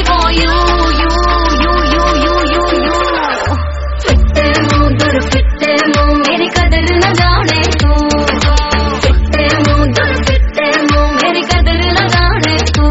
only for you, you, you, you, you, you, you. फिटे मुंह दूर फिटे मुंह मेरी कदर न जाने तू, फिटे मुंह दूर फिटे मुंह मेरी कदर न जाने तू।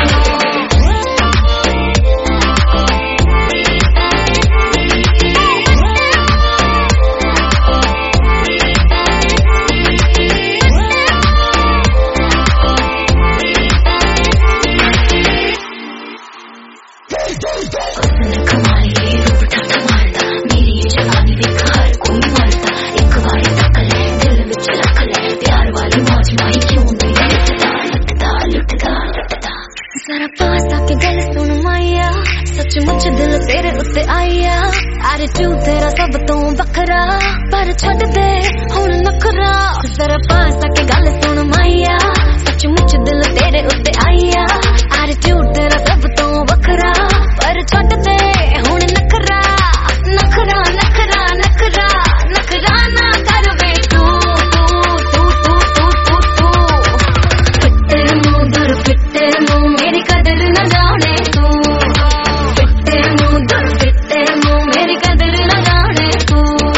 उसने कमाई ये रूप ठाठा मारता, मेरी ये जवानी देख हर कोई मरता। एक बारी तक ले दिल विच रख ले, प्यार वाली मौज माही क्यों नहीं लुटदा लुटदा लुटदा लुटदा। जरा पास आके गल सुन माया, सचमुच दिल तेरे उत्ते आया। एटीट्यूड तेरा सब तो बखरा, पर छड्ड दे हुण नखरा। जरा पास आके गल सुन माया, सचमुच दिल तेरे उत्ते आया। एटीट्यूड तेरा सब तो बखरा, पर छड्ड दे हुण नखरा। नखरा नखरा नखरा नखरा ना कर वे तू, तू तू तू तू तू तू। फिटे मुंह दूर फिटे मुंह मेरी कदर न जाने तू, फिटे मुंह दूर फिटे मुंह मेरी कदर न जाने तू।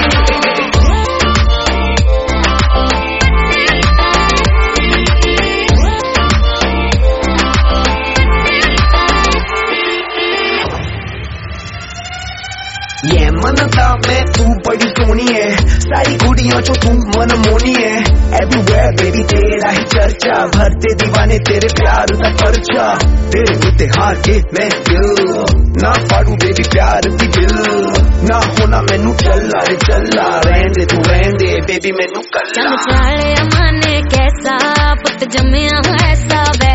ये मनता मैं तू बड़ी सोनी है, सारी कुड़ियों चो तू मन मोनी है। एवरीवेयर बेबी तेरा ही चर्चा, भरते दीवाने तेरे प्यार का पर्चा। तेरे उत्ते हार के मैं दिल ना पाड़ू बेबी प्यार दी दिल ना होना मैनू चला रे चला। रहंदे तू रहंदे बेबी मैनू कल्ला। चंद चाले माने कैसा पुत जम्मिया ऐसा